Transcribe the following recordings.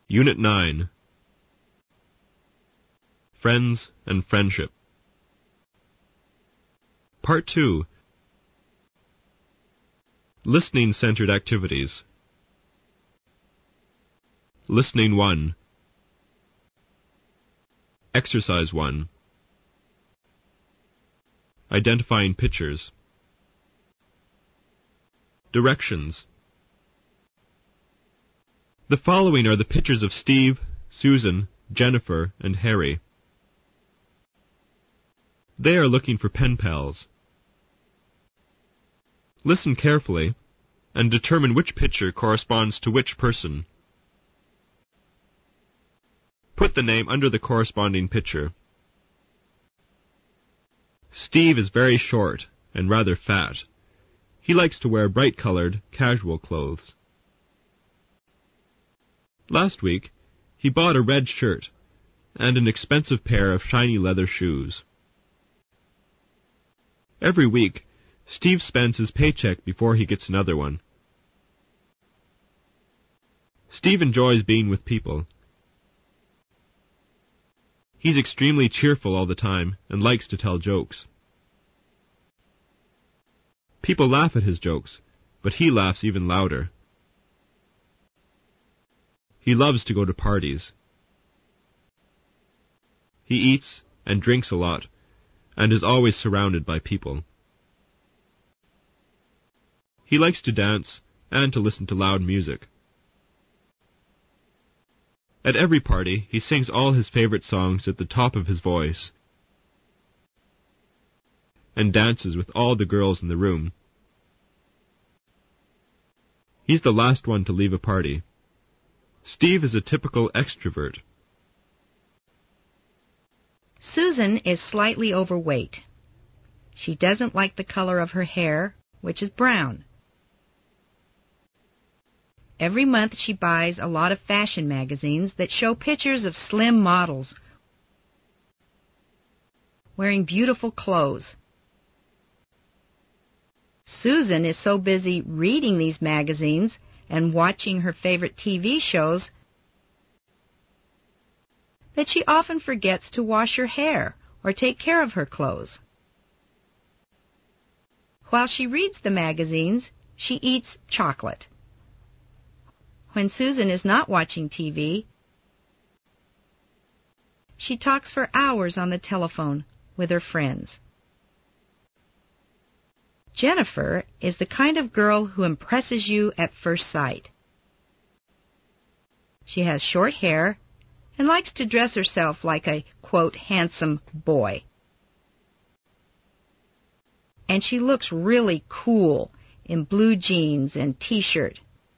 Unit 9. Friends and Friendship. Part 2. Listening-centered activities. Listening 1. Exercise 1. Identifying pictures. Directions. The following are the pictures of Steve, Susan, Jennifer, and Harry. They are looking for pen pals. Listen carefully and determine which picture corresponds to which person. Put the name under the corresponding picture. Steve is very short and rather fat. He likes to wear bright-colored, casual clothes. Last week, he bought a red shirt and an expensive pair of shiny leather shoes. Every week, Steve spends his paycheck before he gets another one. Steve enjoys being with people. He's extremely cheerful all the time and likes to tell jokes. People laugh at his jokes, but he laughs even louder. He loves to go to parties. He eats and drinks a lot, and is always surrounded by people. He likes to dance and to listen to loud music. At every party, he sings all his favorite songs at the top of his voice, and dances with all the girls in the room. He's the last one to leave a party. Steve is a typical extrovert. Susan is slightly overweight. She doesn't like the color of her hair, which is brown. Every month she buys a lot of fashion magazines that show pictures of slim models wearing beautiful clothes. Susan is so busy reading these magazines and watching her favorite TV shows that she often forgets to wash her hair or take care of her clothes. While she reads the magazines, she eats chocolate. When Susan is not watching TV, she talks for hours on the telephone with her friends. Jennifer is the kind of girl who impresses you at first sight. She has short hair and likes to dress herself like a, quote, handsome boy. And she looks really cool in blue jeans and t-shirt.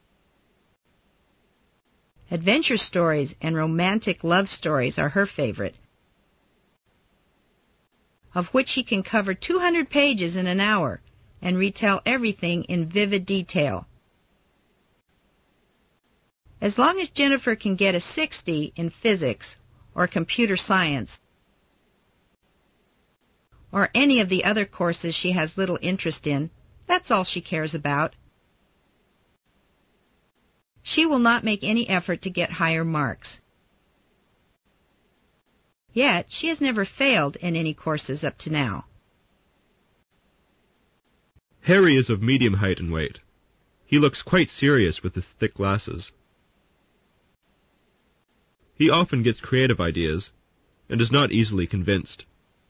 Adventure stories and romantic love stories are her favorite, of which she can cover 200 pages in an hour and retell everything in vivid detail. As long as Jennifer can get a 60 in physics or computer science, or any of the other courses she has little interest in, that's all she cares about. She will not make any effort to get higher marks. Yet, she has never failed in any courses up to now. Harry is of medium height and weight. He looks quite serious with his thick glasses. He often gets creative ideas and is not easily convinced.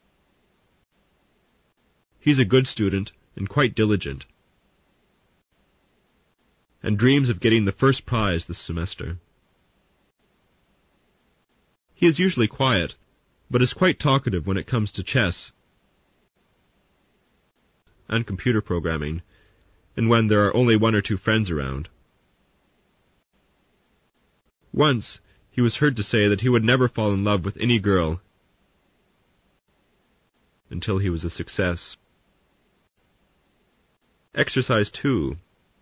He's a good student and quite diligent, and dreams of getting the first prize this semester. He is usually quiet, but is quite talkative when it comes to chess and computer programming, and when there are only one or two friends around. Once, he was heard to say that he would never fall in love with any girl until he was a success. Exercise 2.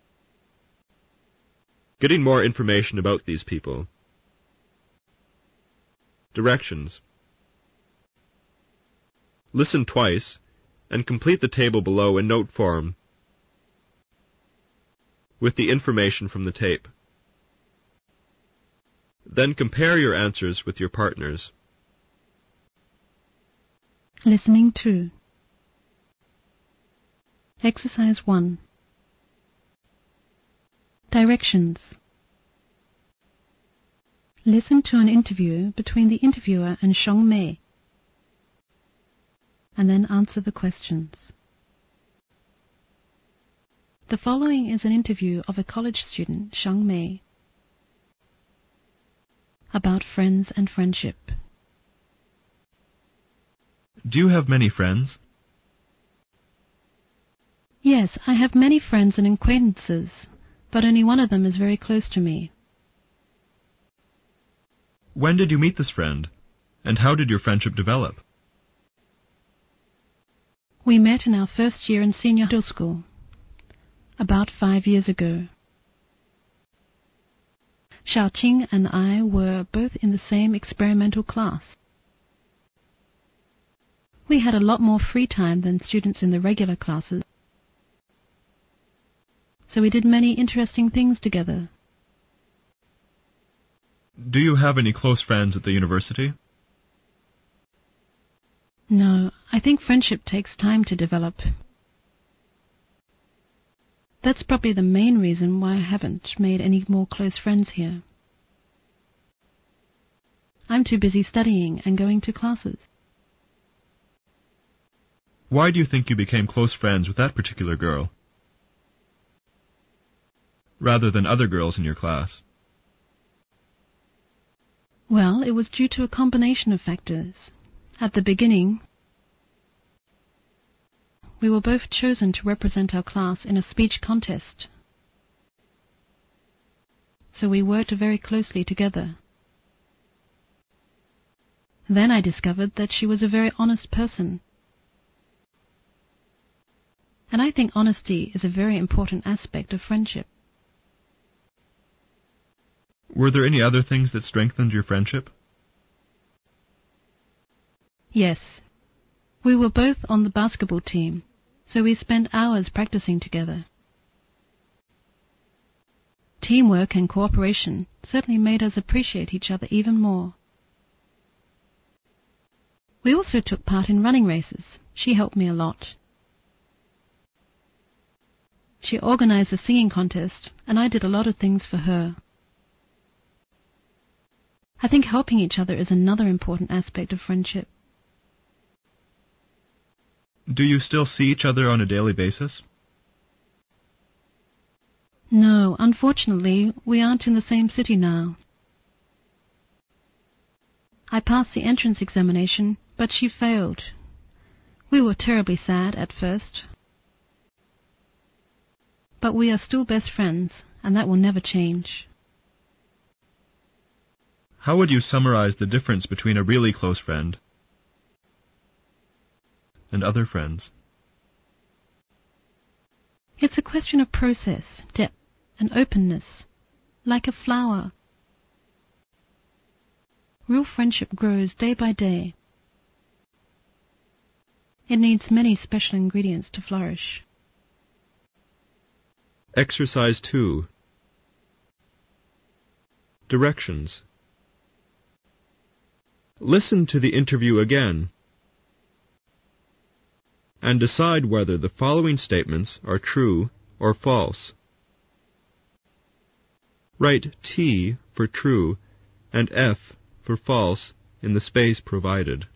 Getting more information about these people. Directions. Listen twice and complete the table below in note form with the information from the tape. Then compare your answers with your partner's. Listening 2. Exercise 1. Directions. Listen to an interview between the interviewer and Xiong Mei, and then answer the questions. The following is an interview of a college student, Xiong Mei, about friends and friendship. Do you have many friends? Yes, I have many friends and acquaintances, but only one of them is very close to me. When did you meet this friend? And how did your friendship develop? We met in our first year in senior middle school, about 5 years ago. Xiaoqing and I were both in the same experimental class. We had a lot more free time than students in the regular classes, so we did many interesting things together. Do you have any close friends at the university? No, I think friendship takes time to develop. That's probably the main reason why I haven't made any more close friends here. I'm too busy studying and going to classes. Why do you think you became close friends with that particular girl, rather than other girls in your class? Well, it was due to a combination of factors. At the beginning, we were both chosen to represent our class in a speech contest, so we worked very closely together. Then I discovered that she was a very honest person, and I think honesty is a very important aspect of friendship. Were there any other things that strengthened your friendship? Yes. We were both on the basketball team, so we spent hours practicing together. Teamwork and cooperation certainly made us appreciate each other even more. We also took part in running races. She helped me a lot. She organized a singing contest, and I did a lot of things for her. I think helping each other is another important aspect of friendship. Do you still see each other on a daily basis? No, unfortunately, we aren't in the same city now. I passed the entrance examination, but she failed. We were terribly sad at first. But we are still best friends, and that will never change. How would you summarize the difference between a really close friend and other friends? It's a question of process, depth, and openness, like a flower. Real friendship grows day by day. It needs many special ingredients to flourish. Exercise 2. Directions. Listen to the interview again and decide whether the following statements are true or false. Write T for true and F for false in the space provided.